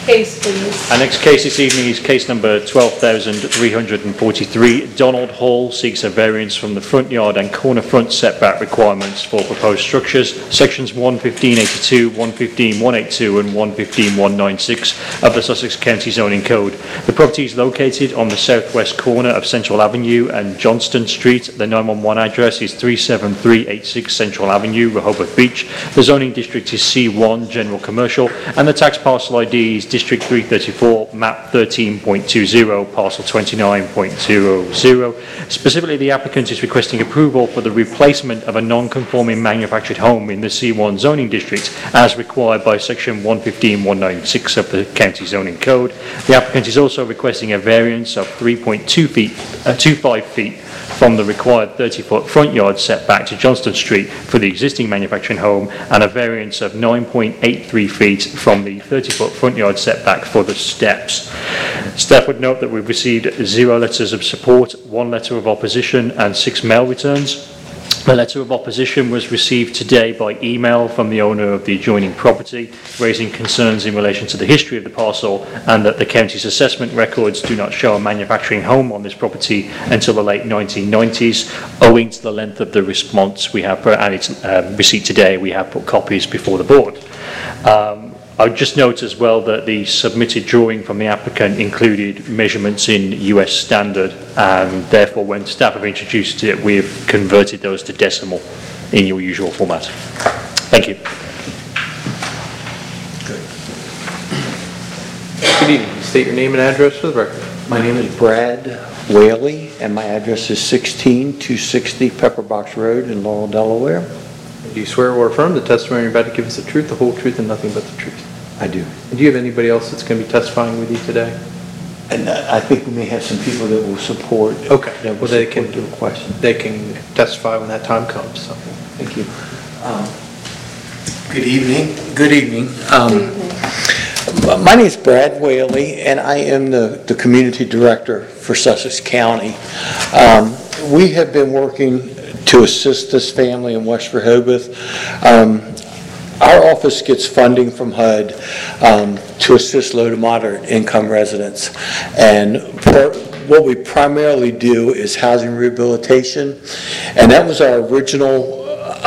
Case, please. Our next case this evening is case number 12,343. Donald Hall seeks a variance from the front yard and corner front setback requirements for proposed structures, sections 115.82, 115.182 and 115.196 of the Sussex County Zoning Code. The property is located on the southwest corner of Central Avenue and Johnston Street. The 911 address is 37386 Central Avenue, Rehoboth Beach. The zoning district is C1, General Commercial, and the tax parcel ID is District 334, map 13.20, parcel 29.00. Specifically, the applicant is requesting approval for the replacement of a non-conforming manufactured home in the C1 zoning district as required by section 115.196 of the County Zoning Code. The applicant is also requesting a variance of 3.25 feet from the required 30-foot front yard setback to Johnston Street for the existing manufacturing home and a variance of 9.83 feet from the 30-foot front yard setback for the steps. Staff would note that we've received 0 letters of support, 1 letter of opposition and 6 mail returns. The letter of opposition was received today by email from the owner of the adjoining property, raising concerns in relation to the history of the parcel and that the county's assessment records do not show a manufacturing home on this property until the late 1990s. Owing to the length of the response we have and its receipt today, we have put copies before the board. I would just note as well that the submitted drawing from the applicant included measurements in US standard, and therefore when staff have introduced it, we have converted those to decimal in your usual format. Thank you. Good evening. State your name and address for the record. My name is Brad Whaley, and my address is 16260 Pepperbox Road in Laurel, Delaware. Do you swear or affirm the testimony you're about to give us the truth, the whole truth, and nothing but the truth? I do. And do you have anybody else that's going to be testifying with you today? And I think we may have some people that will support. Okay. That will support the question. They can testify when that time comes. So. Thank you. Good evening. Good evening. My name is Brad Whaley, and I am the community director for Sussex County. We have been working to assist this family in West Rehoboth. Our office gets funding from HUD to assist low to moderate income residents. And what we primarily do is housing rehabilitation. And that was our original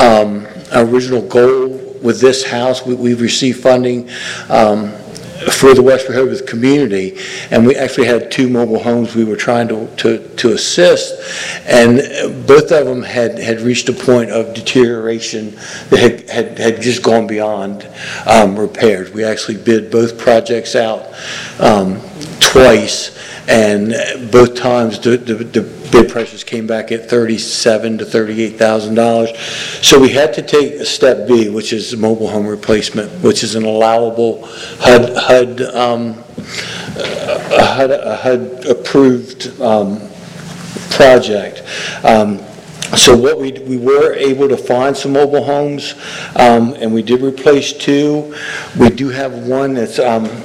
goal with this house. We've received funding for the West Rehoboth community, and we actually had 2 mobile homes we were trying to assist, and both of them had reached a point of deterioration that had just gone beyond repairs. We actually bid both projects out twice, and both times the bid prices came back at $37,000 to $38,000. So we had to take a step B, which is the mobile home replacement, which is an allowable HUD approved project. So what we were able to find some mobile homes, and we did replace 2. We do have one that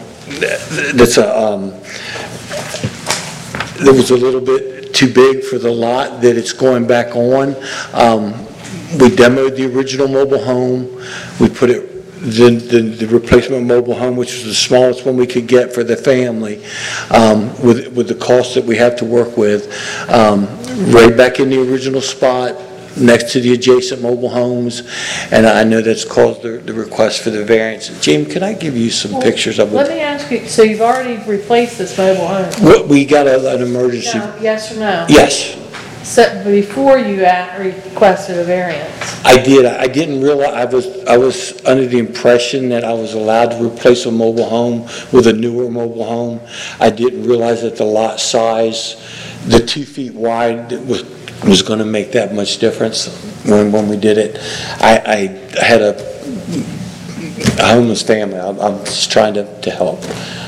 was a little bit too big for the lot that it's going back on. We demoed the original mobile home. We put it the replacement mobile home, which was the smallest one we could get for the family, with the cost that we have to work with, right back in the original spot next to the adjacent mobile homes, and I know that's caused the request for the variance. Jamie, can I give you some pictures of it? Let me ask you, so you've already replaced this mobile home? We got an emergency. No, yes or no? Yes. So before you requested a variance? I did. I didn't realize, I was under the impression that I was allowed to replace a mobile home with a newer mobile home. I didn't realize that the lot size, the 2 feet wide, was going to make that much difference when we did it. I had a homeless family. I'm just trying to help.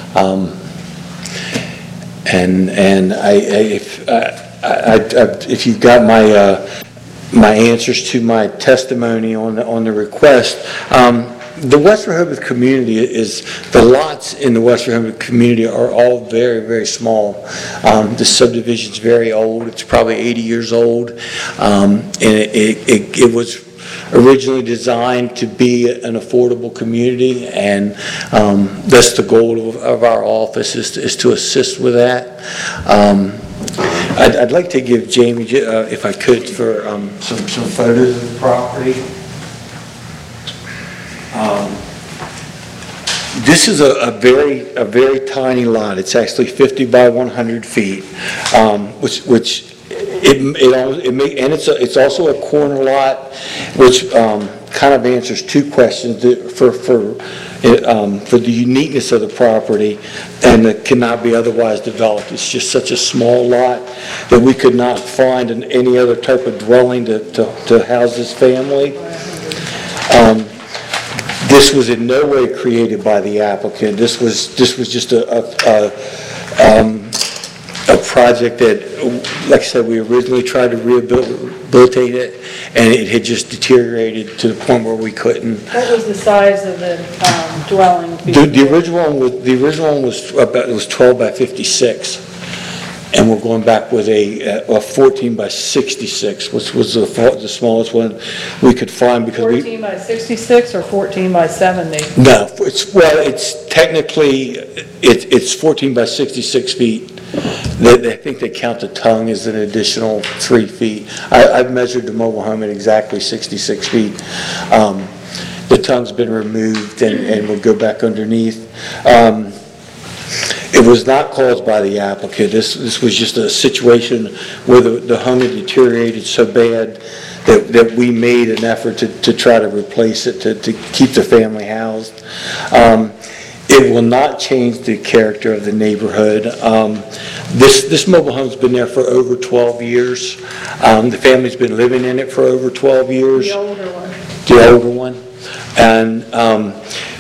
If you've got my answers to my testimony on the request, the West Rehoboth community the lots in the West Rehoboth community are all very, very small. The subdivision's very old. It's probably 80 years old. And it was originally designed to be an affordable community, and that's the goal of our office, is to assist with that. I'd like to give Jamie, if I could, for some photos of the property. This is a very tiny lot. It's actually 50 by 100 feet, which and it's also a corner lot, which kind of answers two questions for the uniqueness of the property, and it cannot be otherwise developed. It's just such a small lot that we could not find any other type of dwelling to house this family. This was in no way created by the applicant. This was just a project that, like I said, we originally tried to rehabilitate it, and it had just deteriorated to the point where we couldn't. What was the size of the dwelling? The original one was 12 by 56. And we're going back with a 14 by 66, which was the smallest one we could find, because 14 by 66 or 14 by 70? No, it's technically, it's 14 by 66 feet. I think they count the tongue as an additional 3 feet. I've measured the mobile home at exactly 66 feet. The tongue's been removed and will go back underneath. It was not caused by the applicant. This was just a situation where the home had deteriorated so bad that we made an effort to try to replace it, to keep the family housed. It will not change the character of the neighborhood. This mobile home's been there for over 12 years. The family's been living in it for over 12 years. The older one. The older one. And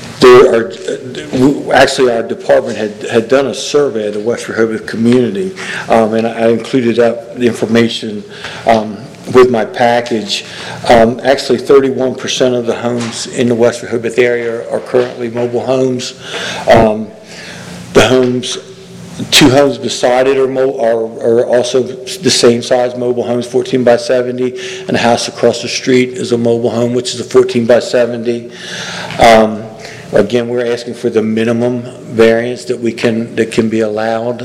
actually our department had done a survey of the West Rehoboth community, and I included up the information with my package. Actually 31% of the homes in the West Rehoboth area are currently mobile homes. The homes, 2 homes beside it are also the same size mobile homes, 14 by 70, and a house across the street is a mobile home, which is a 14 by 70. Again, we're asking for the minimum variance that can be allowed.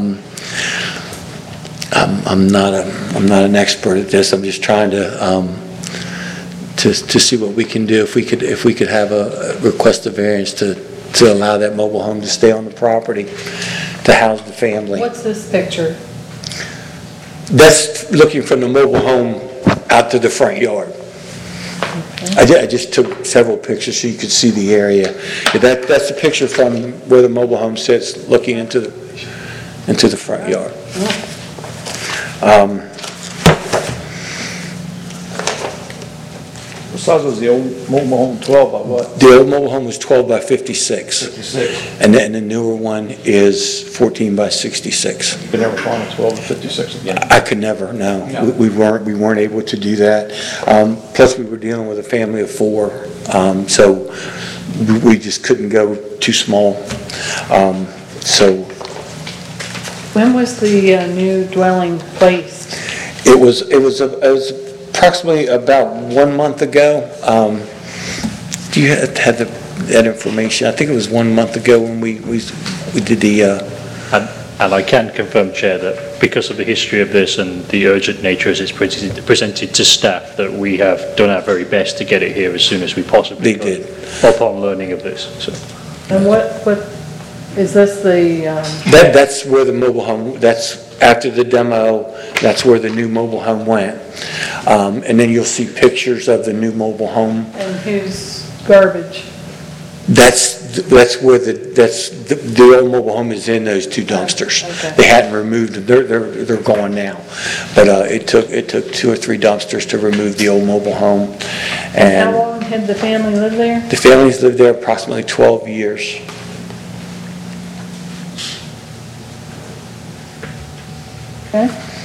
I'm not an expert at this. I'm just trying to see what we can do. If we could have a request of variance to allow that mobile home to stay on the property to house the family. What's this picture? That's looking from the mobile home out to the front yard. I just took several pictures so you could see the area. That's a picture from where the mobile home sits, looking into the front yard. What size was the old mobile home? 12 by what? The old mobile home was 12 by 56. 56. And then the newer one is 14 by 66. You could never find a 12 by 56 again. I could never, no. No. We weren't able to do that. Plus we were dealing with a family of 4, so we just couldn't go too small. So When was the new dwelling placed? it was approximately about 1 month ago. Do you have that information? I think it was 1 month ago when we did the. And I can confirm, Chair, that because of the history of this and the urgent nature as it's presented to staff, that we have done our very best to get it here as soon as we possibly could. They did. Upon learning of this. So. And what is this the? That's where the mobile home. That's after the demo. That's where the new mobile home went. And then you'll see pictures of the new mobile home. And whose garbage? That's where the old mobile home is in those 2 dumpsters. Okay. They hadn't removed them. They're gone now. But it took 2 or 3 dumpsters to remove the old mobile home. And how long had the family lived there? The family's lived there approximately 12 years. Okay.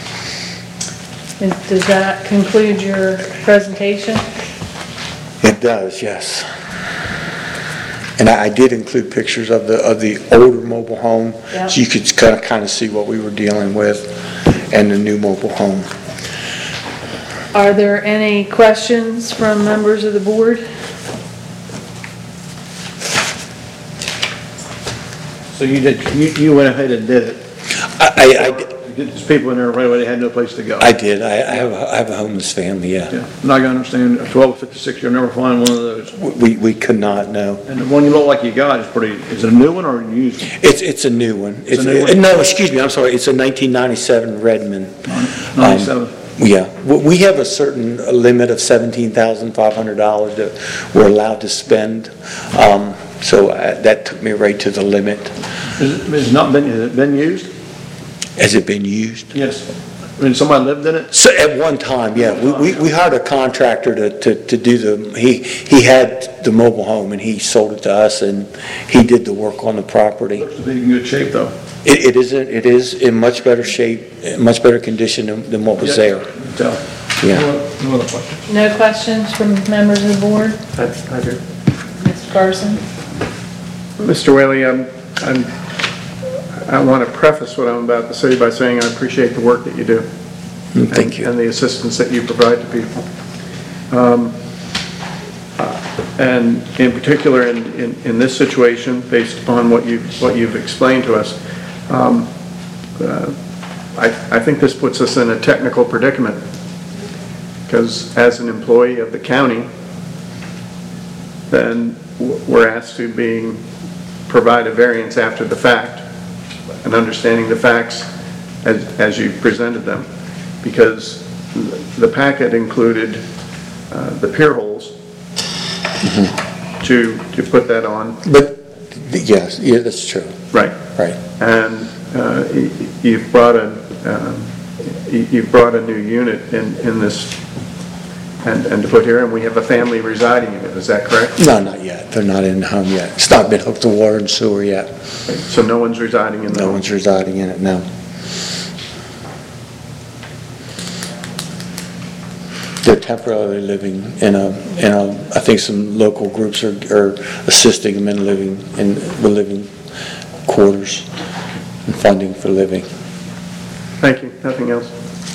Does that conclude your presentation? It does, yes. And I did include pictures of the older mobile home, Yep. so you could kind of see what we were dealing with, and the new mobile home. Are there any questions from members of the board? So you went ahead and did it. There's people in there right away, they had no place to go. I did. I have a homeless family, yeah. Yeah, I'm not gonna understand, 1256, you'll never find one of those. We could not, no. And the one you look like you got is pretty, is it a new one or a used one? It's a new one. It's a new one? No, excuse me, I'm sorry, it's a 1997 Redmond. 97. Yeah, we have a certain limit of $17,500 that we're allowed to spend, so that took me right to the limit. Has it been used? Has it been used? Yes. I mean, somebody lived in it? So at one time, yeah, we hired a contractor to do he had the mobile home and he sold it to us and he did the work on the property. Looks to be in good shape though. It is in much better shape, much better condition than what was there. So, Yeah. no other questions? No questions from members of the board? I do. Mr. Carson? Mr. Whaley, I want to preface what I'm about to say by saying I appreciate the work that you do. Thank you. And the assistance that you provide to people. And in particular, in this situation, based upon what you've explained to us, I think this puts us in a technical predicament. Because as an employee of the county, then we're asked to provide a variance after the fact, and understanding the facts as you presented them, because the packet included the pier holes to put that on. But yes, yeah, that's true. Right. Right. And you've brought a new unit in this and to put here, and we have a family residing in it. Is that correct? No, not yet. They're not in the home yet. It's not been hooked to water and sewer yet. So no one's residing in the No home? one's residing in it, no. They're temporarily living in a, I think some local groups are assisting them in living quarters and funding for living. Thank you. Nothing else?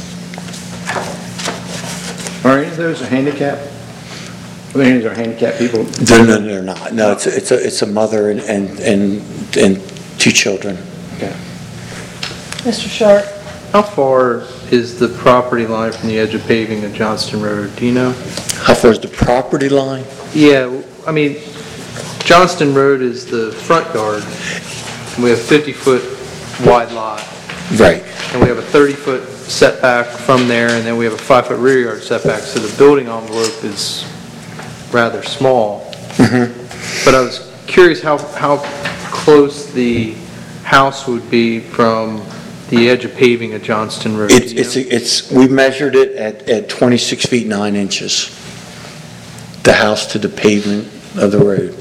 Are any of those a handicap? Are any of those are handicapped people? No, they're not. No, it's a mother and two children. Okay. Mr. Sharp? How far is the property line from the edge of paving of Johnston Road? Do you know? How far is the property line? Yeah, I mean, Johnston Road is the front yard. And we have 50-foot wide lot. Right. And we have a 30-foot setback from there, and then we have a 5-foot rear yard setback. So the building envelope is rather small. But I was curious how close the house would be from the edge of paving at Johnston Road. We measured it at 26 feet 9 inches. The house to the pavement of the road.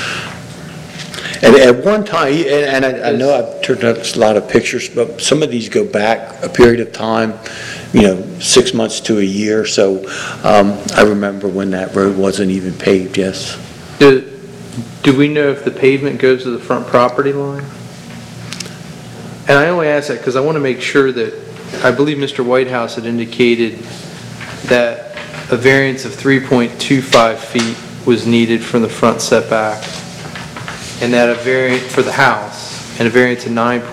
And at one time, and I know I've turned up a lot of pictures, but some of these go back a period of time, 6 months to a year. So I remember when that road wasn't even paved, yes. Do we know if the pavement goes to the front property line? And I only ask that because I want to make sure that, I believe Mr. Whitehouse had indicated that a variance of 3.25 feet was needed from the front setback, and that a variance for the house, and a variance of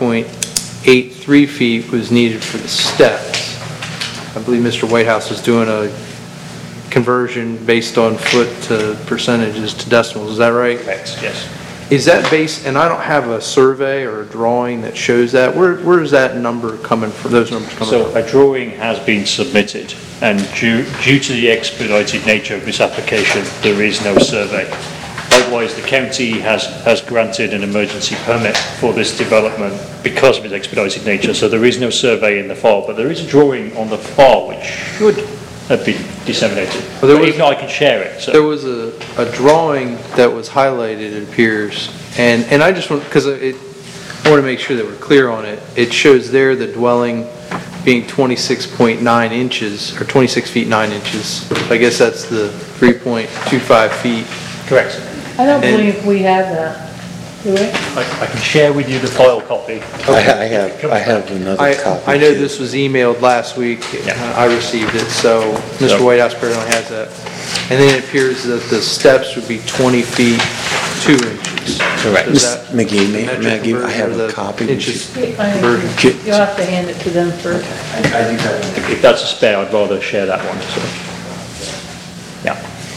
9.83 feet was needed for the steps. I believe Mr. Whitehouse was doing a conversion based on foot to percentages to decimals, is that right? Correct, yes. Is that based, and I don't have a survey or a drawing that shows that, where is that number coming from, those numbers coming So from? a drawing has been submitted, and due to the expedited nature of this application, there is no survey. Likewise, the county has granted an emergency permit for this development because of its expedited nature, so there is no survey in the file, but there is a drawing on the file which should have been disseminated. Well, But if not, I can share it. So. There was a drawing that was highlighted, it appears, and I just want, because I want to make sure that we're clear on it. It shows there the dwelling being 26.9 inches, or 26 feet 9 inches. I guess that's the 3.25 feet. Correct. I don't believe we have that. Do we? I can share with you the file copy. I have another copy. I know too. this was emailed last week. Yeah. I received it, so Mr. So- Whitehouse apparently has that. And then it appears that the steps would be 20 feet, 2 inches. Correct. Is that McGee, the may metric I give, I conversion have or a the copy. Inches I- conversion. You'll have to hand it to them first. I do have one. If that's a spare, I'd rather share that one, so. Yeah.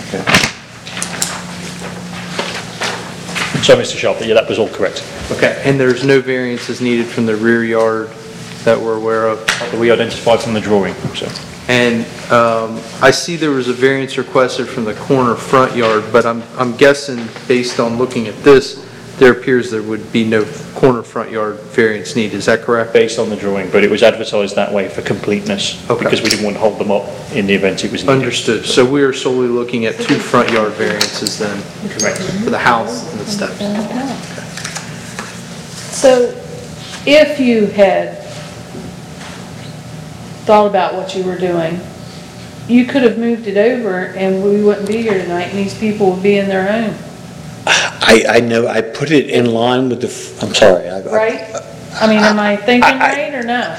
So, Mr. Sharpley, yeah, that was all correct. Okay, and there's no variances needed from the rear yard that we're aware of? That we identified from the drawing, so. And I see there was a variance requested from the corner front yard, but I'm guessing, based on looking at this, there appears there would be no corner front yard variance needed, is that correct? Based on the drawing, but it was advertised that way for completeness. Okay. Because we didn't want to hold them up in the event it was needed. Understood, so we are solely looking at 2 front yard variances then, Correct. for the house and the steps. So if you had thought about what you were doing, you could have moved it over and we wouldn't be here tonight and these people would be in their home, I know, I put it in line with the, I'm sorry. right? I mean, am I thinking right or no?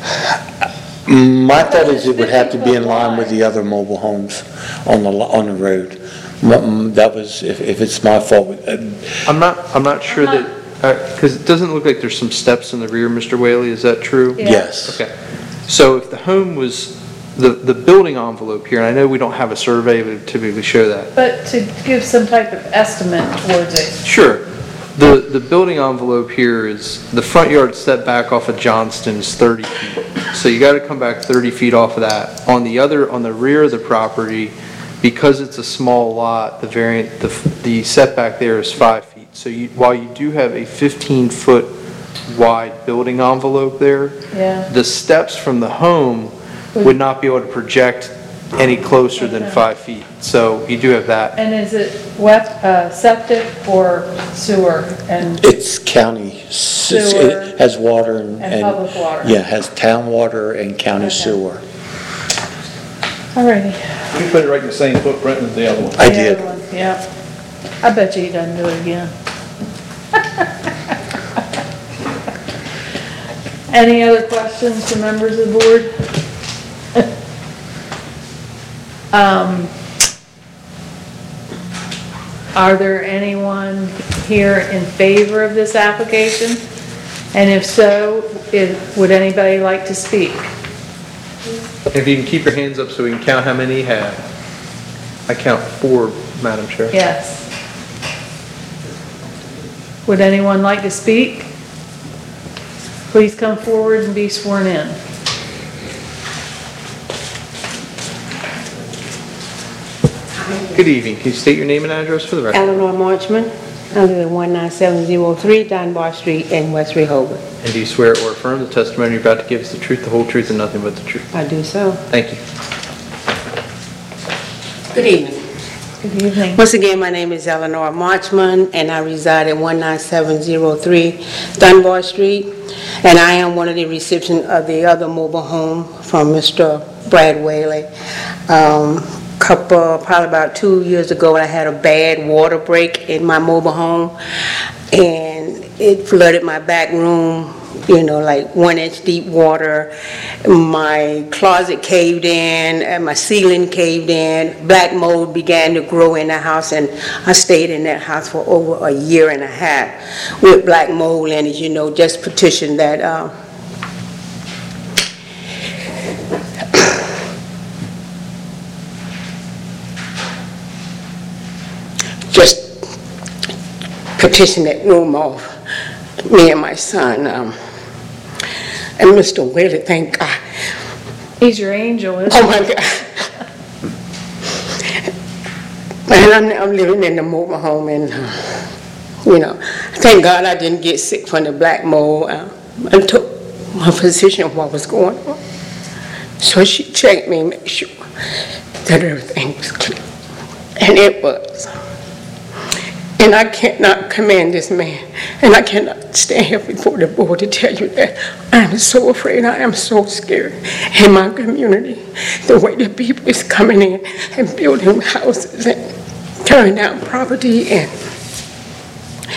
My thought is it would have to be in line with the other mobile homes on the road. That was, if it's my fault. I'm not sure that, because it doesn't look like there's some steps in the rear, Mr. Whaley, is that true? Yeah. Yes. Okay, so if the home was, the building envelope here, and I know we don't have a survey, but typically show that. But to give some type of estimate towards it. Sure. The building envelope here is, the front yard setback off of Johnston is 30 feet. So you gotta come back 30 feet off of that. On the rear of the property, because it's a small lot, the setback there is 5 feet. So while you do have a 15-foot wide building envelope there, Yeah. the steps from the home would not be able to project any closer than 5 feet. So you do have that. And is it septic or sewer? And It's county, Sewer. it has water and. And public water. Yeah, it has town water and county Okay. sewer. Alrighty. You put it right in the same footprint as the other one. I The did. other one, yeah. I bet you he doesn't do it again. Any other questions from members of the board? Are there anyone here in favor of this application? And if so, would anybody like to speak? If you can keep your hands up so we can count how many you have. I count 4, Madam Chair. Yes. Would anyone like to speak? Please come forward and be sworn in. Good evening. Can you state your name and address for the record? Eleanor Marchman, I live at 19703 Dunbar Street in West Rehoboth. And do you swear or affirm the testimony you're about to give is the truth, the whole truth, and nothing but the truth? I do so. Thank you. Good evening. Good evening. Once again, my name is Eleanor Marchman, and I reside at 19703 Dunbar Street. And I am one of the recipients of the other mobile home from Mr. Brad Whaley. Probably about 2 years ago, I had a bad water break in my mobile home, and it flooded my back room, like 1-inch deep water. My closet caved in, and my ceiling caved in. Black mold began to grow in the house, and I stayed in that house for over a year and a half with black mold in it, just petitioned that petition that room off, me and my son. And Mr. Whaley, thank God. He's your angel, isn't Oh my God. And I'm living in the mobile home, and thank God I didn't get sick from the black mold. I took my physician what was going on. So she checked me and made sure that everything was clear. And it was. And I cannot commend this man, and I cannot stand here before the board to tell you that I am so afraid, I am so scared in my community, the way the people is coming in and building houses and tearing down property, and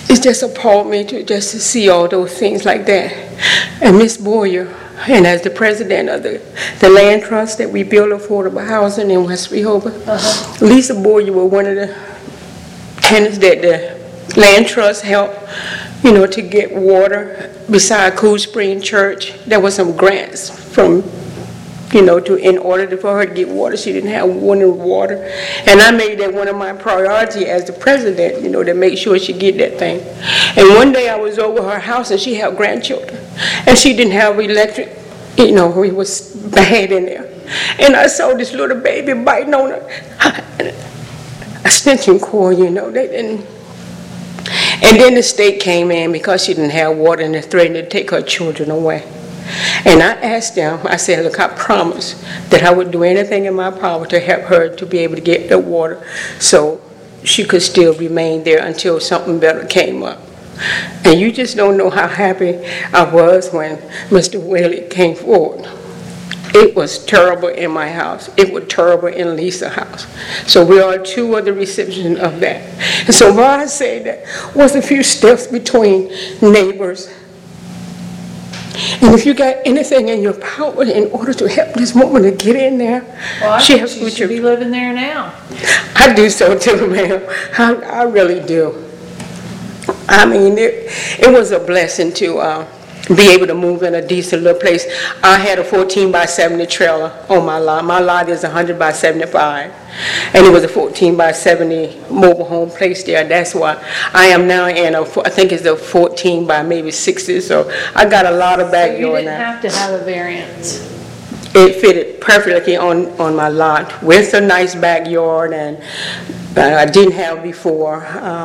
it just appalled me to see all those things like that. And Miss Boyer, and as the president of the land trust that we build affordable housing in West Rehoboth, Lisa Boyer was one of the tenants that the land trust helped, you know, to get water. Beside Cool Spring Church, there were some grants from, you know, in order for her to get water. She didn't have water. And I made that one of my priorities as the president, you know, to make sure she get that thing. And one day I was over her house and she had grandchildren. And she didn't have electric, you know, it was bad in there. And I saw this little baby biting on a extension cord, you know. They didn't. And then the state came in because she didn't have water and they threatened to take her children away. And I asked them, I said, look, I promised that I would do anything in my power to help her to be able to get the water so she could still remain there until something better came up. And you just don't know how happy I was when Mr. Whaley came forward. It was terrible in my house. It was terrible in Lisa's house. So we are two of the recipients of that. And so why I say that was a few steps between neighbors. And if you got anything in your power in order to help this woman to get in there, Well, I think she should be living there now. I do so too, ma'am. I really do. I mean, it was a blessing to be able to move in a decent little place. I had a 14 by 70 trailer on my lot. My lot is 100 by 75. And it was a 14 by 70 mobile home place there. That's why I am now in I think it's a 14 by maybe 60. So I got a lot of backyard now. So you didn't have to have a variance. It fitted perfectly on my lot with a nice backyard, and I didn't have before.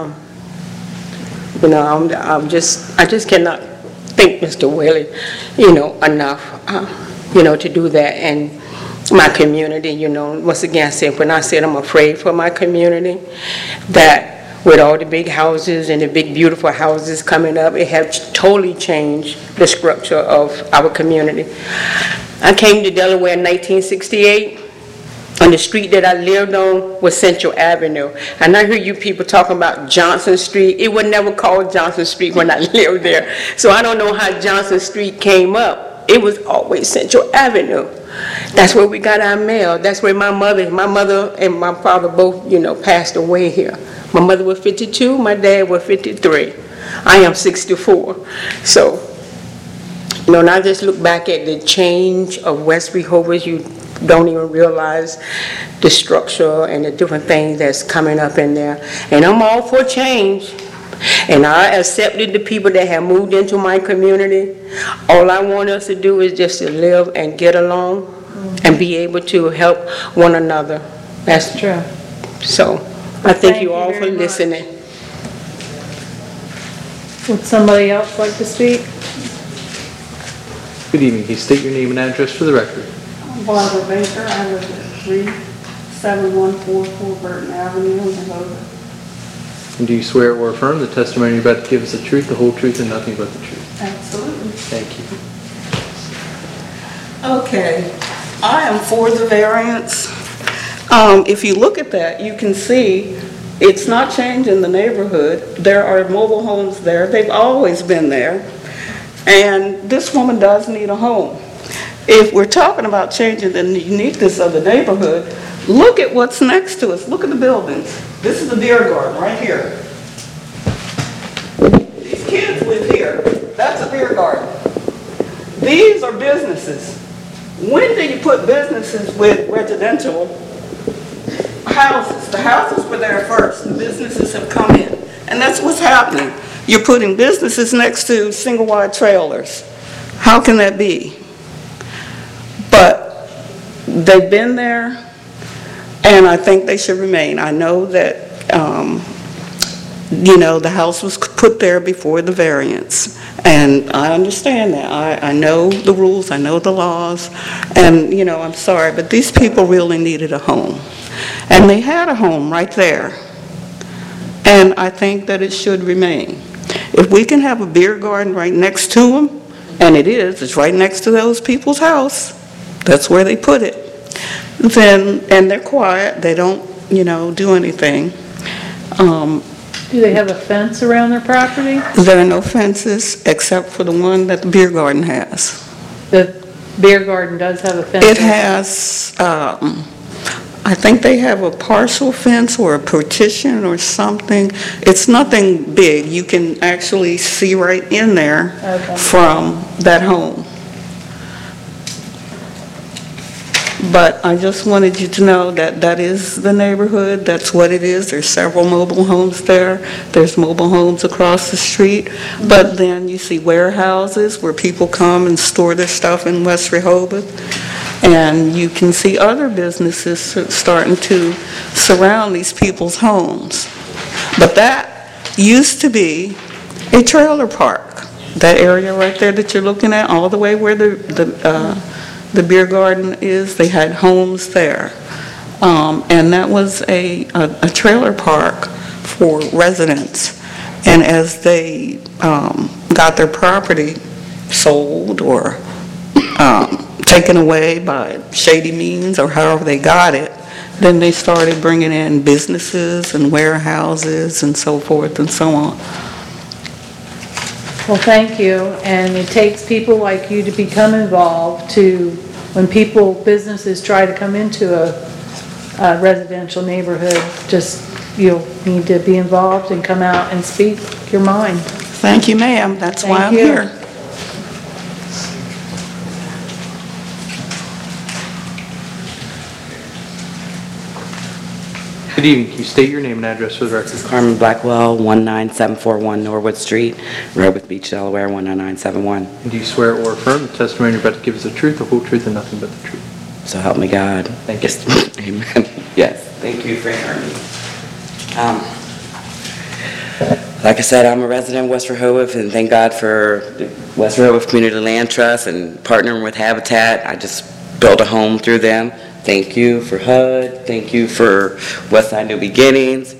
You know, I just cannot thank Mr. Whaley, you know, enough, you know, to do that. And my community, you know, once again, I said, when I said I'm afraid for my community, that with all the big houses and the big beautiful houses coming up, it has totally changed the structure of our community. I came to Delaware in 1968. On the street that I lived on was Central Avenue. And I hear you people talking about Johnson Street. It was never called Johnson Street when I lived there. So I don't know how Johnson Street came up. It was always Central Avenue. That's where we got our mail. That's where my mother and my father both, you know, passed away here. My mother was 52, my dad was 53. I am 64. So, you know, and I just look back at the change of West Rehoboth. You don't even realize the structure and the different things that's coming up in there. And I'm all for change. And I accepted the people that have moved into my community. All I want us to do is just to live and get along and be able to help one another. That's true. So I thank you all for listening. Would somebody else like to speak? Good evening. Can you state your name and address for the record? Barbara Baker, I live at 37144 Burton Avenue in Rehoboth. And do you swear or affirm the testimony you're about to give us the truth, the whole truth, and nothing but the truth? Absolutely. Thank you. Okay, I am for the variance. If you look at that, you can see it's not changing the neighborhood. There are mobile homes there. They've always been there. And this woman does need a home. If we're talking about changing the uniqueness of the neighborhood, look at what's next to us. Look at the buildings. This is the beer garden right here. These kids live here. That's a beer garden. These are businesses. When do you put businesses with residential houses? The houses were there first. The businesses have come in. And that's what's happening. You're putting businesses next to single-wide trailers. How can that be? But they've been there, and I think they should remain. I know that, you know, the house was put there before the variance, and I understand that. I know the rules, I know the laws, and, you know, I'm sorry, but these people really needed a home. And they had a home right there, and I think that it should remain. If we can have a beer garden right next to them, and it's right next to those people's house, that's where they put it, then, and they're quiet, they don't, you know, do anything, Do they have a fence around their property? There are no fences except for the one that the beer garden has. The beer garden does have a fence? It has, I think they have a partial fence or a partition or something. It's nothing big. You can actually see right in there Okay. from that home. But I just wanted you to know that that is the neighborhood, that's what it is. There's several mobile homes there. There's mobile homes across the street. But then you see warehouses where people come and store their stuff in West Rehoboth. And you can see other businesses starting to surround these people's homes. But that used to be a trailer park. That area right there that you're looking at, all the way where the beer garden is, they had homes there. And that was a trailer park for residents. And as they got their property sold or taken away by shady means or however they got it, then they started bringing in businesses and warehouses and so forth and so on. Well, thank you, and it takes people like you to become involved to, when businesses try to come into a residential neighborhood, you'll need to be involved and come out and speak your mind. Thank you, ma'am. That's why I'm here. Good evening. Can you state your name and address for the record? Carmen Blackwell, 19741 Norwood Street, Rehoboth Beach, Delaware, 19971. And do you swear or affirm the testimony you're about to give is the truth, the whole truth, and nothing but the truth? So help me God. Thank you. Yes. Amen. Yes. Thank you for hearing me. Like I said, I'm a resident of West Rehoboth, and thank God for the West Rehoboth Community Land Trust and partnering with Habitat. I just built a home through them. Thank you for HUD. Thank you for Westside New Beginnings.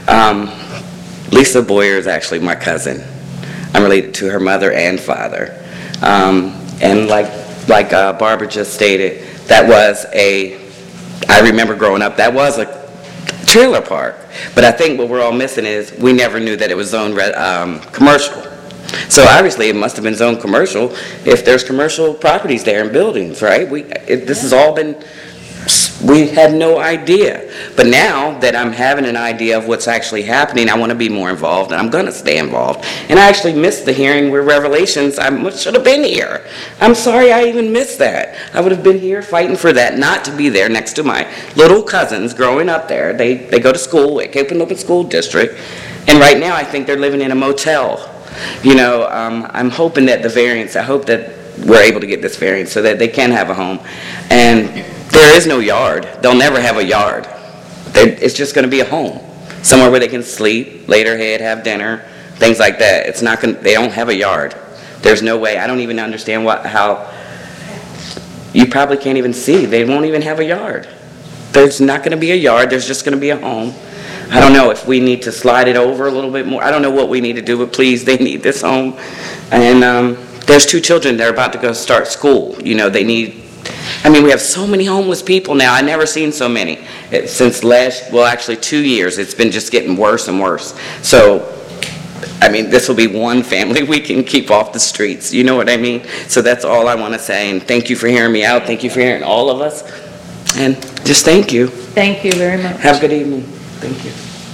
Lisa Boyer is actually my cousin. I'm related to her mother and father. And like Barbara just stated, that was I remember growing up, that was a trailer park. But I think what we're all missing is we never knew that it was zoned commercial. So obviously it must have been zoned commercial if there's commercial properties there and buildings, right? This has all been, we had no idea. But now that I'm having an idea of what's actually happening, I want to be more involved, and I'm going to stay involved. And I actually missed the hearing where Revelations, I should have been here. I'm sorry I even missed that. I would have been here fighting for that, not to be there next to my little cousins growing up there. They go to school at Cape Open School District, and right now I think they're living in a motel. You know, I'm hoping that I hope that we're able to get this variance so that they can have a home. And there is no yard. They'll never have a yard. It's just going to be a home, somewhere where they can sleep, lay their head, have dinner, things like that. It's not going. They don't have a yard. There's no way. I don't even understand how. You probably can't even see. They won't even have a yard. There's not going to be a yard. There's just going to be a home. I don't know if we need to slide it over a little bit more. I don't know what we need to do, but please, they need this home. And there's 2 children that are about to go start school. You know, they need. I mean, we have so many homeless people now. I've never seen so many. Since actually 2 years, it's been just getting worse and worse. So, I mean, this will be one family we can keep off the streets. You know what I mean? So that's all I want to say. And thank you for hearing me out. Thank you for hearing all of us. And just thank you. Thank you very much. Have a good evening. Thank you.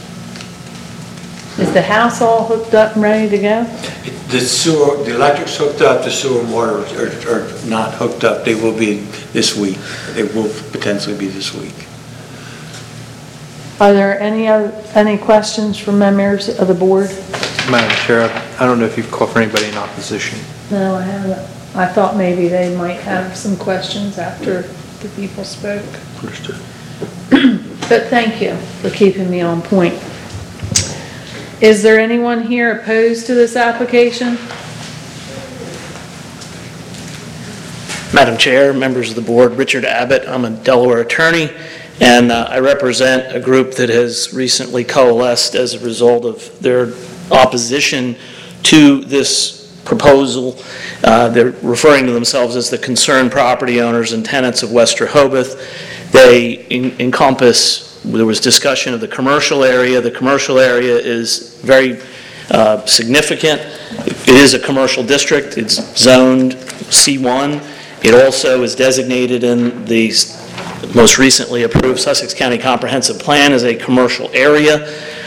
Is the house all hooked up and ready to go? The electric's hooked up, the sewer and water are not hooked up. They will be this week. They will potentially be this week. Are there any questions from members of the board? Madam Chair, I don't know if you've called for anybody in opposition. No, I haven't. I thought maybe they might have some questions after the people spoke. Understood. But thank you for keeping me on point. Is there anyone here opposed to this application? Madam Chair, members of the board, Richard Abbott. I'm a Delaware attorney, and I represent a group that has recently coalesced as a result of their opposition to this proposal. They're referring to themselves as the concerned property owners and tenants of West Rehoboth. They encompass there was discussion of the commercial area. The commercial area is very significant. It is a commercial district. It's zoned C1. It also is designated in the most recently approved Sussex County Comprehensive Plan as a commercial area.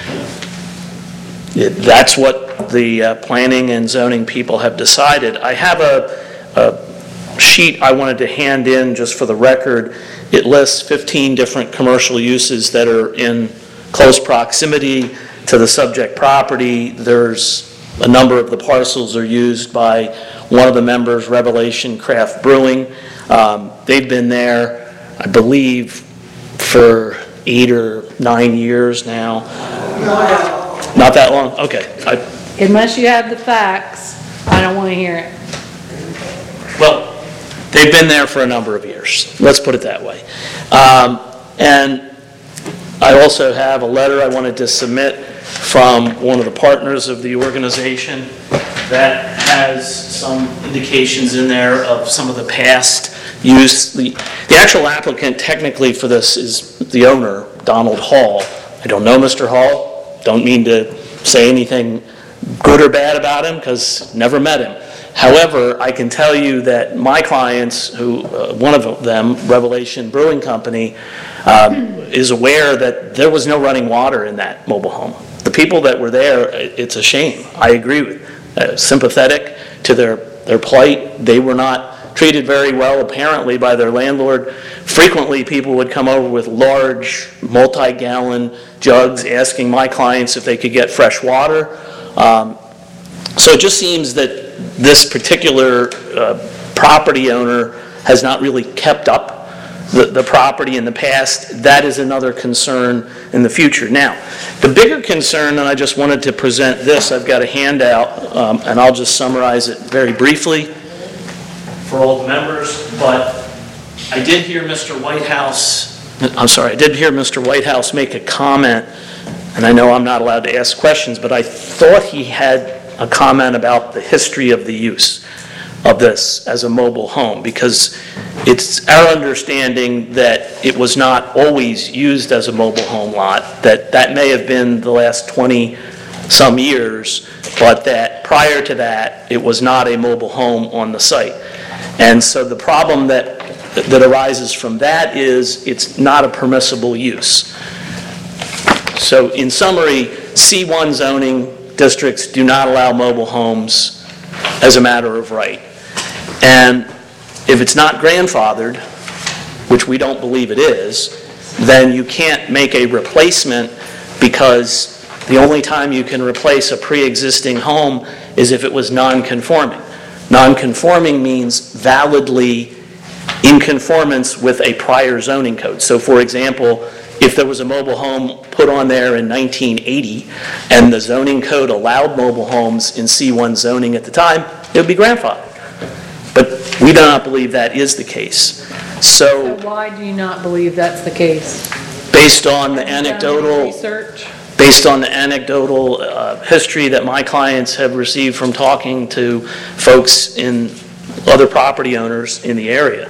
That's what the planning and zoning people have decided. I have a sheet I wanted to hand in just for the record. It lists 15 different commercial uses that are in close proximity to the subject property. There's a number of the parcels are used by one of the members, Revelation Craft Brewing. They've been there, I believe, for 8 or 9 years now. Not that long? Okay. Unless you have the facts, I don't want to hear it. Well, they've been there for a number of years. Let's put it that way. And I also have a letter I wanted to submit from one of the partners of the organization that has some indications in there of some of the past use. The actual applicant technically for this is the owner, Donald Hall. I don't know Mr. Hall. Don't mean to say anything good or bad about him because never met him. However, I can tell you that my clients, who one of them, Revelation Brewing Company, is aware that there was no running water in that mobile home. The people that were there, it's a shame. I agree with, sympathetic to their plight. They were not treated very well, apparently, by their landlord. Frequently, people would come over with large, multi-gallon jugs asking my clients if they could get fresh water. So it just seems that this particular property owner has not really kept up the property in the past. That is another concern in the future. Now, the bigger concern, and I just wanted to present this, I've got a handout, and I'll just summarize it very briefly for all the members, but I did hear Mr. Whitehouse make a comment, and I know I'm not allowed to ask questions, but I thought he had a comment about the history of the use of this as a mobile home, because it's our understanding that it was not always used as a mobile home lot, that may have been the last 20 some years, but that prior to that it was not a mobile home on the site. And so the problem that arises from that is it's not a permissible use. So in summary, C1 zoning districts do not allow mobile homes as a matter of right. And if it's not grandfathered, which we don't believe it is, then you can't make a replacement, because the only time you can replace a pre-existing home is if it was non-conforming. Non-conforming means validly in conformance with a prior zoning code. So for example, if there was a mobile home put on there in 1980 and the zoning code allowed mobile homes in C1 zoning at the time, it would be grandfathered. But we do not believe that is the case. So why do you not believe that's the case? Based on the anecdotal research? Based on the anecdotal history that my clients have received from talking to folks in other property owners in the area.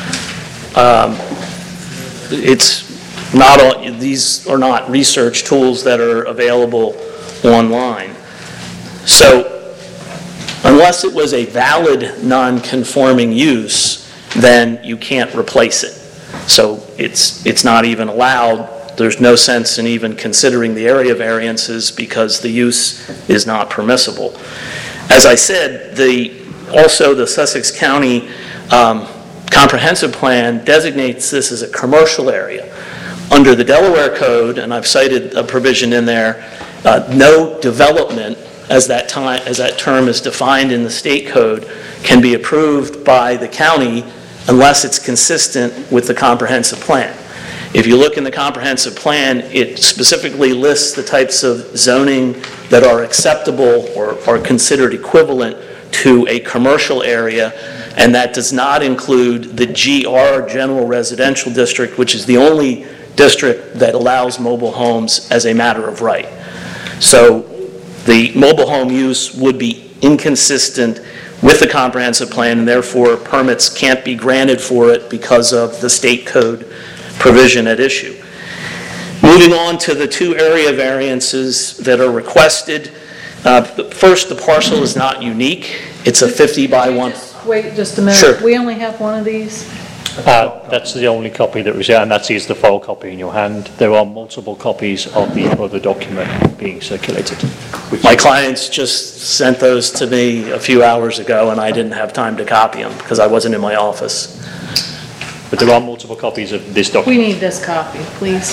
These are not research tools that are available online. So unless it was a valid non-conforming use, then you can't replace it. So it's not even allowed. There's no sense in even considering the area variances because the use is not permissible. As I said, also the Sussex County Comprehensive Plan designates this as a commercial area. Under the Delaware Code, and I've cited a provision in there, no development, as that term is defined in the state code, can be approved by the county unless it's consistent with the comprehensive plan. If you look in the comprehensive plan, it specifically lists the types of zoning that are acceptable or are considered equivalent to a commercial area, and that does not include the GR, General Residential District, which is the only district that allows mobile homes as a matter of right. So the mobile home use would be inconsistent with the comprehensive plan, and therefore permits can't be granted for it because of the state code provision at issue. Moving on to the two area variances that are requested. First, the parcel is not unique. It's a 50 by 1. Wait just a minute. Sure. We only have one of these? That's the only copy that was here, and that is the file copy in your hand. There are multiple copies of the other document being circulated. My clients just sent those to me a few hours ago, and I didn't have time to copy them because I wasn't in my office. But there are multiple copies of this We document. need this copy, please.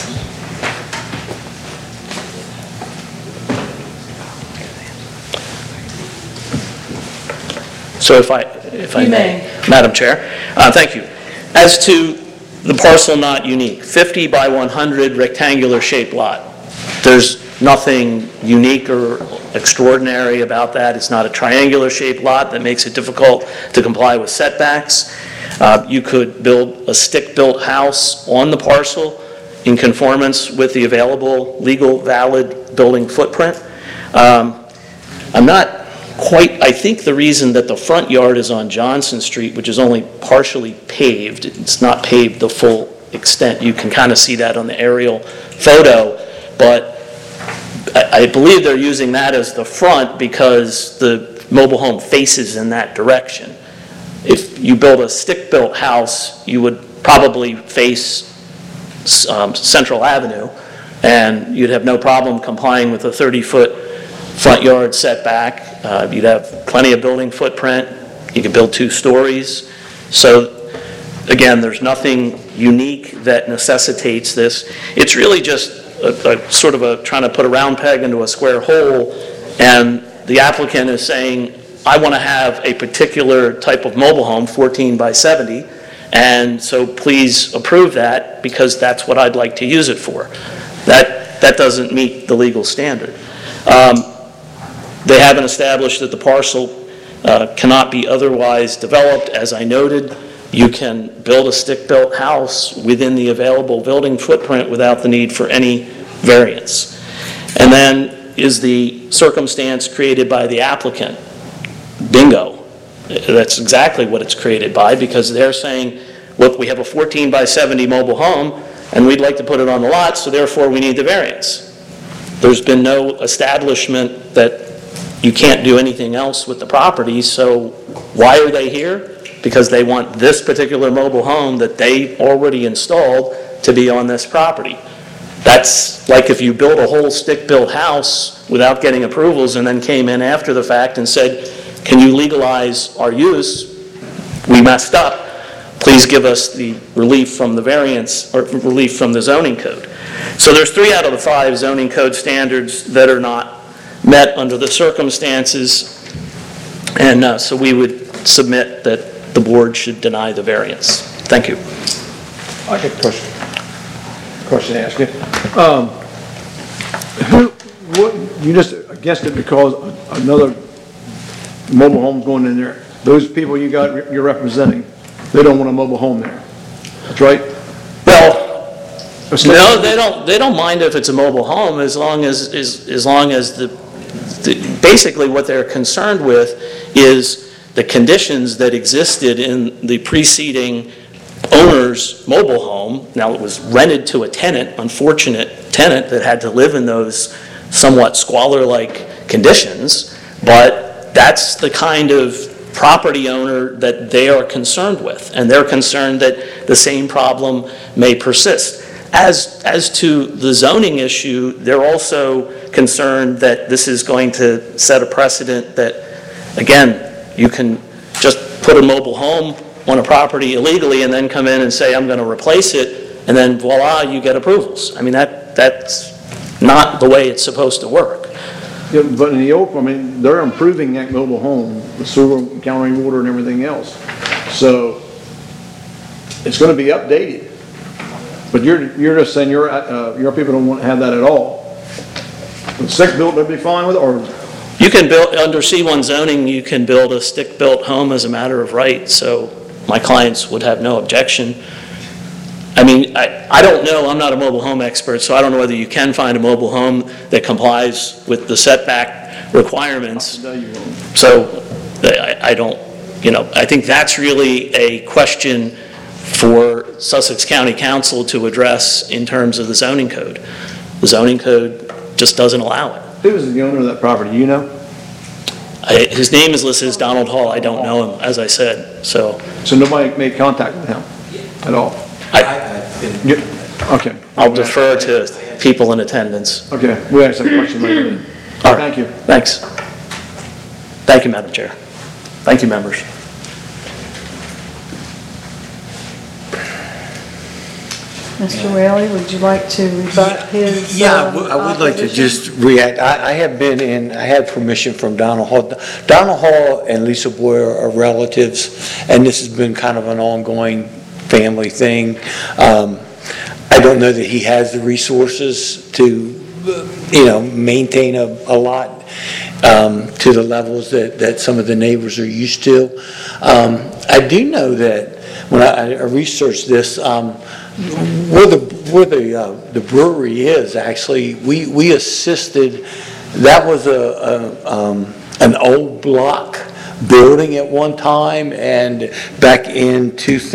So if I You may. may. Madam Chair, thank you. As to the parcel not unique, 50 by 100 rectangular shaped lot. There's nothing unique or extraordinary about that. It's not a triangular shaped lot that makes it difficult to comply with setbacks. You could build a stick-built house on the parcel in conformance with the available legal valid building footprint. I'm not quite, I think the reason that the front yard is on Johnson Street, which is only partially paved, it's not paved the full extent. You can kind of see that on the aerial photo, but I believe they're using that as the front because the mobile home faces in that direction. If you build a stick-built house, you would probably face Central Avenue, and you'd have no problem complying with a 30-foot front yard setback. You'd have plenty of building footprint. You could build 2 stories. So again, there's nothing unique that necessitates this. It's really just a sort of trying to put a round peg into a square hole, and the applicant is saying, I want to have a particular type of mobile home, 14 by 70, and so please approve that because that's what I'd like to use it for. That doesn't meet the legal standard. They haven't established that the parcel cannot be otherwise developed. As I noted, you can build a stick-built house within the available building footprint without the need for any variance. And then is the circumstance created by the applicant? Bingo. That's exactly what it's created by, because they're saying, look, we have a 14 by 70 mobile home, and we'd like to put it on the lot, so therefore we need the variance. There's been no establishment that you can't do anything else with the property, so why are they here? Because they want this particular mobile home that they already installed to be on this property. That's like if you built a whole stick-built house without getting approvals and then came in after the fact and said, can you legalize our use? We messed up. Please give us the relief from the variance or relief from the zoning code. So there's 3 out of the 5 zoning code standards that are not met under the circumstances, and so we would submit that the board should deny the variance. Thank you. I got a question to ask you. You just guessed it because another mobile home's going in there. Those people you're representing, they don't want a mobile home there. That's right? Well, no, they don't mind if it's a mobile home as long as basically what they're concerned with is the conditions that existed in the preceding owner's mobile home. Now, it was rented to a tenant, unfortunate tenant that had to live in those somewhat squalor-like conditions, but that's the kind of property owner that they are concerned with, and they're concerned that the same problem may persist. As to the zoning issue, they're also concerned that this is going to set a precedent that, again, you can just put a mobile home on a property illegally and then come in and say, I'm going to replace it, and then voila, you get approvals. I mean, that's not the way it's supposed to work. Yeah, but in the open, I mean, they're improving that mobile home, the sewer, countering water and everything else. So it's going to be updated. But you're just saying your people don't want to have that at all. The stick-built, they'd be fine with it, or? You can build, under C1 zoning, you can build a stick-built home as a matter of right, so my clients would have no objection. I mean, I don't know, I'm not a mobile home expert, so I don't know whether you can find a mobile home that complies with the setback requirements. No, you won't. So I don't, I think that's really a question for Sussex County Council to address in terms of the zoning code. The zoning code just doesn't allow it. Who was the owner of that property, you know? His name is listed as Donald Hall. I don't know him, as I said, so. So nobody made contact with him at all? Okay. I'll defer to people in attendance. Okay, we'll ask that question later then. All right. Thank you. Thanks. Thank you, Madam Chair. Thank you, members. Mr. Whaley, would you like to rebut his? Yeah, I would like to opposition? just react. I have been in, I had permission from Donald Hall. Donald Hall and Lisa Boyer are relatives, and this has been kind of an ongoing family thing. I don't know that he has the resources to, maintain a lot to the levels that some of the neighbors are used to. I do know that when I researched this, where the brewery is, actually, we assisted. That was an old block building at one time, and back in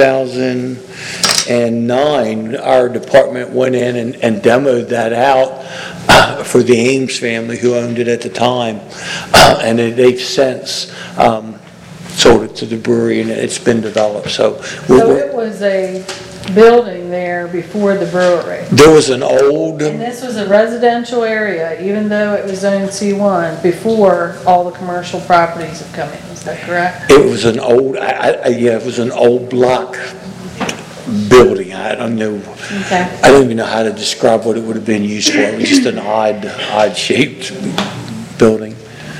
2009, our department went in and demoed that out for the Ames family who owned it at the time, and they've since sold it to the brewery, and it's been developed. So it was a building there before the brewery. there was an old. And this was a residential area, even though it was zoned C1, before all the commercial properties have come in. Is that correct? It was an old, it was an old block building. I don't know. Okay. I don't even know how to describe what it would have been used for. It was just an odd shaped building.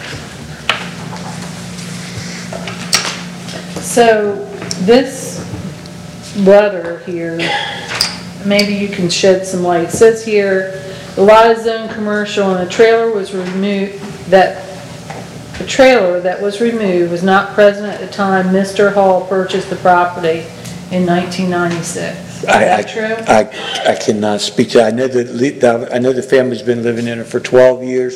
So this letter here, maybe you can shed some light. It says here, the lot is zoned commercial and the trailer was removed, the trailer that was removed was not present at the time Mr. Hall purchased the property in 1996. Is that true? I cannot speak to that. I know the family's been living in it for 12 years.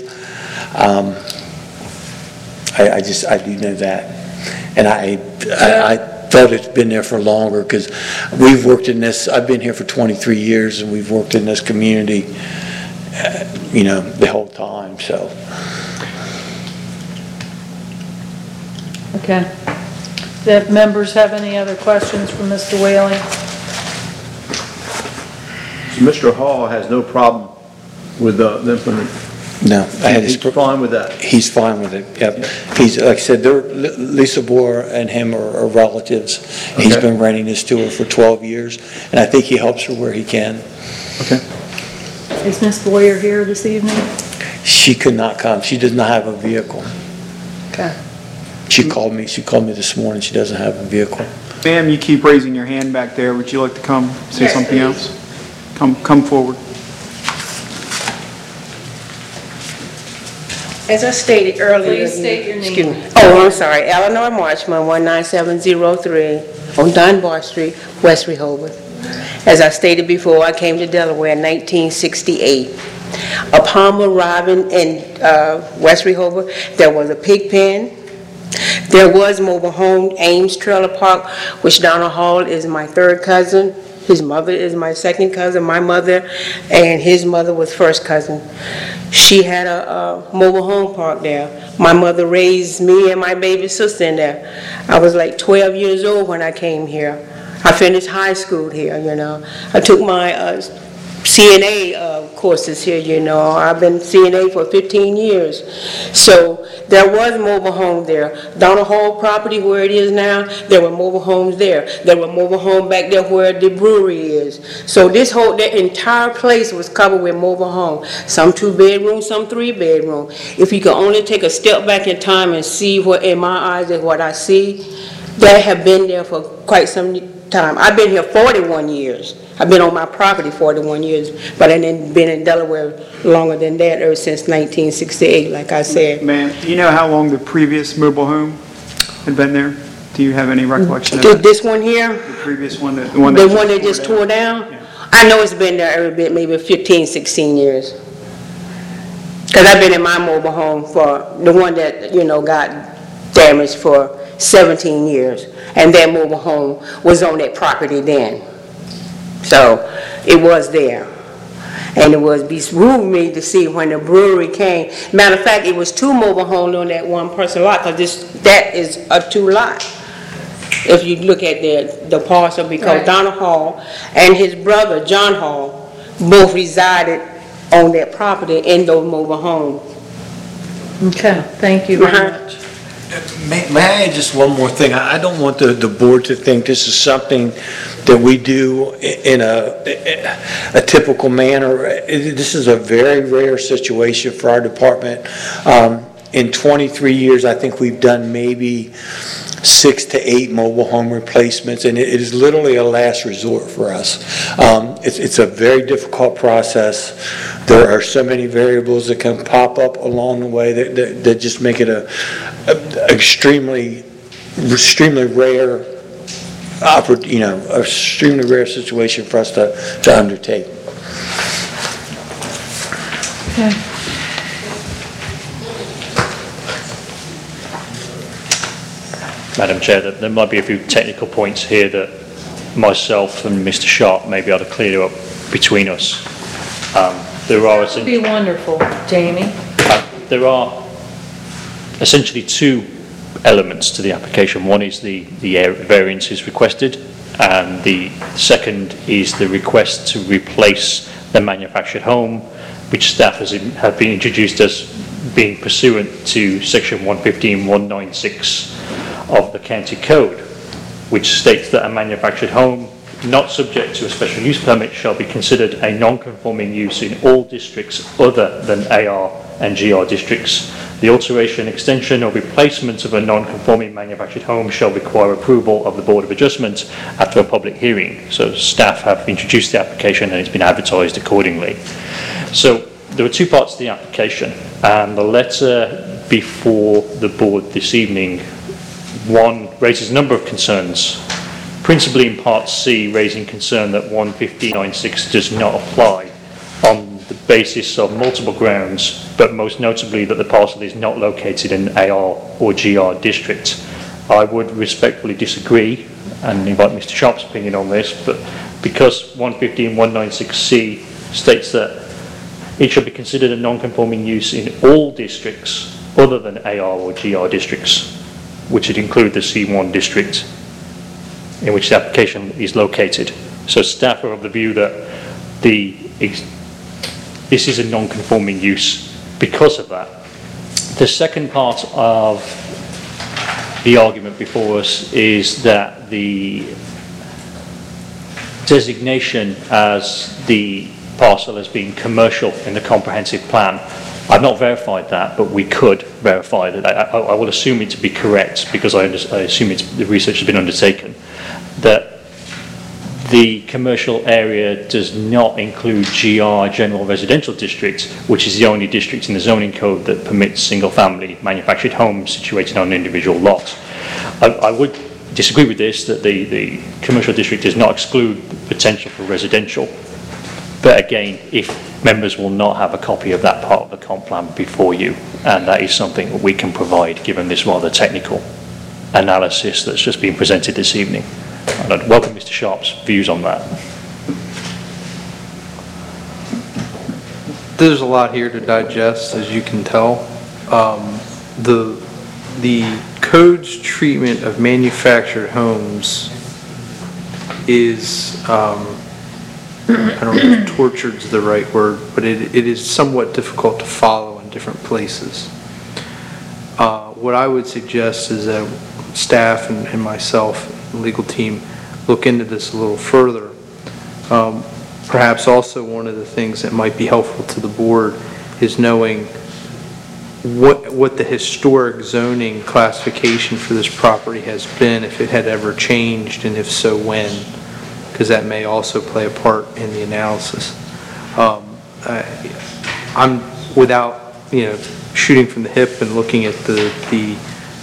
I do know that. And I thought it's been there for longer because we've worked in this, I've been here for 23 years and we've worked in this community, the whole time, so. Okay. Do members have any other questions for Mr. Whaley? So Mr. Hall has no problem with the implement? No. He's fine with that? He's fine with it, yep. He's, like I said, Lisa Boer and him are relatives. Okay. He's been renting this to her for 12 years, and I think he helps her where he can. Okay. Is Ms. Boyer here this evening? She could not come. She does not have a vehicle. Okay. She called me this morning. She doesn't have a vehicle. Ma'am, you keep raising your hand back there. Would you like to come say something else? Come forward. As I stated earlier. Please state your name. Excuse me. Oh, I'm sorry. Eleanor Marchman, 19703 on Dunbar Street, West Rehoboth. As I stated before, I came to Delaware in 1968. Upon arriving in West Rehoboth, there was a pig pen. There was mobile home, Ames Trailer Park, which Donald Hall is my third cousin. His mother is my second cousin, my mother, and his mother was first cousin. She had a mobile home park there. My mother raised me and my baby sister in there. I was like 12 years old when I came here. I finished high school here, I took my CNA courses here, I've been CNA for 15 years. So there was mobile home there. Donald Hall property where it is now, there were mobile homes there. There were mobile home back there where the brewery is. So that entire place was covered with mobile home. Some 2-bedroom, some 3-bedroom. If you could only take a step back in time and see what in my eyes is what I see, they have been there for quite some time. I've been here 41 years. I've been on my property 41 years, but I've been in Delaware longer than that, ever since 1968, like I said. Ma'am, do you know how long the previous mobile home had been there? Do you have any recollection of it? This one here? The previous one? The one that just tore down? Yeah. I know it's been there every bit, maybe 15, 16 years. Because I've been in my mobile home for the one that, got damaged for 17 years, and that mobile home was on that property then. So it was there. And it was behooved me to see when the brewery came. Matter of fact, it was 2 mobile homes on that one person lot, because that is a 2 lot. If you look at the parcel, because Right. Donald Hall and his brother, John Hall, both resided on that property in those mobile homes. Okay, thank you very Uh-huh. much. May I add just one more thing? I don't want the board to think this is something that we do in a typical manner. This is a very rare situation for our department. In 23 years, I think we've done maybe 6 to 8 mobile home replacements, and it is literally a last resort for us. It's a very difficult process. There are so many variables that can pop up along the way that just make it a extremely rare extremely rare situation for us to undertake. Okay. Madam Chair, there might be a few technical points here that myself and Mr. Sharp may be able to clear up between us. There are That would be wonderful, Jamie. There are essentially 2 elements to the application. One is the variance is requested, and the second is the request to replace the manufactured home, which staff have been introduced as being pursuant to section 115.196 of the county code, which states that a manufactured home not subject to a special use permit shall be considered a non-conforming use in all districts other than AR and GR districts. The alteration, extension or replacement of a non-conforming manufactured home shall require approval of the Board of Adjustment after a public hearing. So staff have introduced the application and it's been advertised accordingly. So there are 2 parts to the application, and the letter before the board this evening, one raises a number of concerns, principally in Part C, raising concern that 115.96 does not apply on the basis of multiple grounds, but most notably that the parcel is not located in AR or GR district. I would respectfully disagree and invite Mr. Sharp's opinion on this, but because 115.196C states that it should be considered a non-conforming use in all districts other than AR or GR districts, which would include the C1 district in which the application is located. So staff are of the view that this is a non-conforming use because of that. The second part of the argument before us is that the designation as the parcel as being commercial in the comprehensive plan. I've not verified that, but we could verify that. I will assume it to be correct because I assume the research has been undertaken, that the commercial area does not include GR, General Residential District, which is the only district in the zoning code that permits single-family manufactured homes situated on an individual lot. I would disagree with this, that the commercial district does not exclude the potential for residential. But again, if members will not have a copy of that part of the comp plan before you, and that is something that we can provide given this rather technical analysis that's just been presented this evening. And I'd welcome Mr. Sharp's views on that. There's a lot here to digest, as you can tell. The code's treatment of manufactured homes is, I don't know if tortured's the right word, but it is somewhat difficult to follow in different places. What I would suggest is that staff and myself, the legal team, look into this a little further. Perhaps also one of the things that might be helpful to the board is knowing what the historic zoning classification for this property has been, if it had ever changed, and if so, when, because that may also play a part in the analysis. I'm, without shooting from the hip and looking at the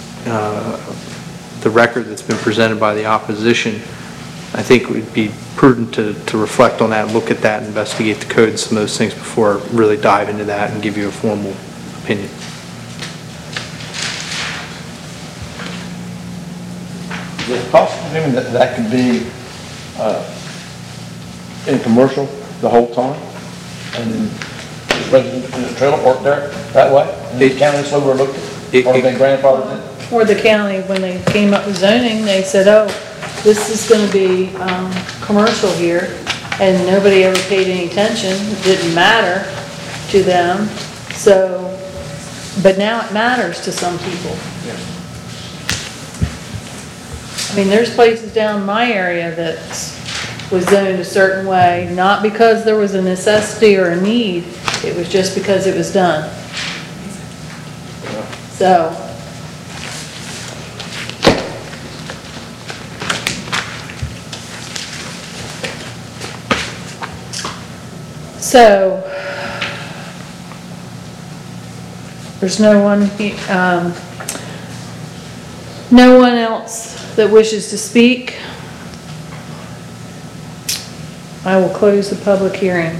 record that's been presented by the opposition, I think it would be prudent to reflect on that, look at that, investigate the code and some of those things before I really dive into that and give you a formal opinion. Is it possible, Jimmy, that that could be in commercial the whole time? And then residents in the trailer park there that way? And the county's overlooked it? Or been grandfathered in? Or the county, when they came up with zoning, they said, oh, this is gonna be, commercial here, and nobody ever paid any attention, it didn't matter to them, so, but now it matters to some people. I mean, there's places down in my area that was zoned a certain way, not because there was a necessity or a need, it was just because it was done. So, there's no one else that wishes to speak. I will close the public hearing.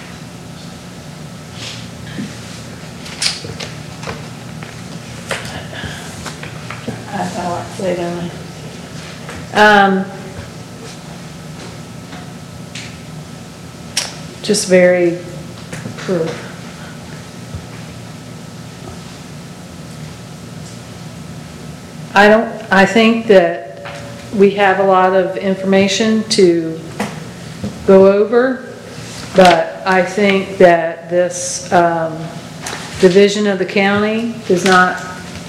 I like to say, don't I? Just very proof. I think that we have a lot of information to go over, but I think that this division of the county does not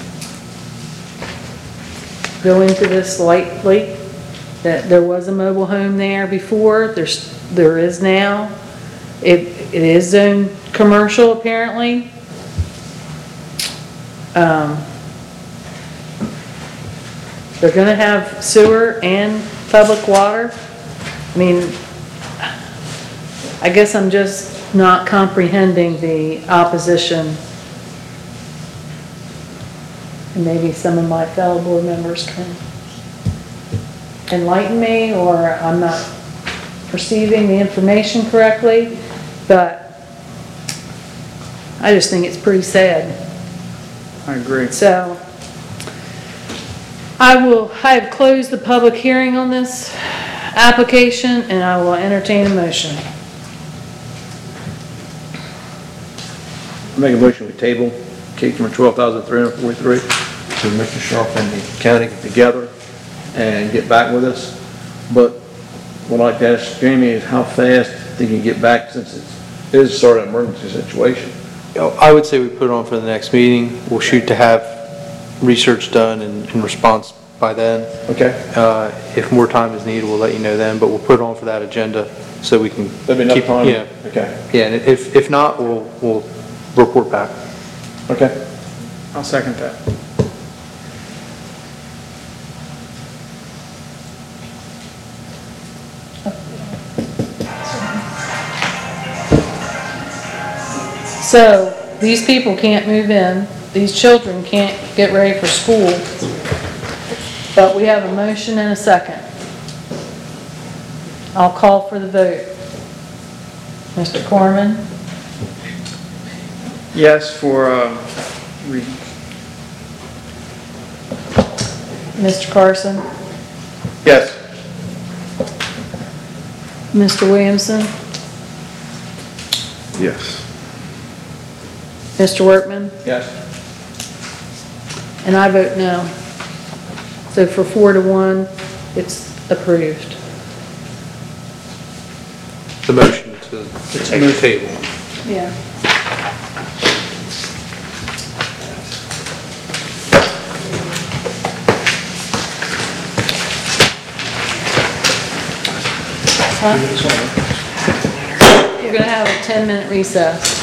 go into this lightly, that there was a mobile home there before, there is now. It is zoned commercial apparently. They're gonna have sewer and public water. I mean, I guess I'm just not comprehending the opposition. And maybe some of my fellow board members can enlighten me, or I'm not perceiving the information correctly, but I just think it's pretty sad. I agree. So, I have closed the public hearing on this application, and I will entertain a motion. Make a motion with table, case number 12,343. So Mr. Sharp and the county get together and get back with us. But what I'd like to ask Jamie is how fast they can get back, since it is sort of an emergency situation. I would say we put it on for the next meeting. We'll shoot to have research done in response by then. Okay. If more time is needed, we'll let you know then, but we'll put it on for that agenda so we can There'll be enough keep, time? yeah. Okay. Yeah, and if not, we'll report back. Okay. I'll second that. So, these people can't move in, these children can't get ready for school, but we have a motion and a second. I'll call for the vote. Mr. Corman? Yes, for, Mr. Carson? Yes. Mr. Williamson? Yes. Mr. Workman? Yes. And I vote no. So for 4-1, it's approved. The motion to take the table. Yeah. We're gonna have a 10-minute recess.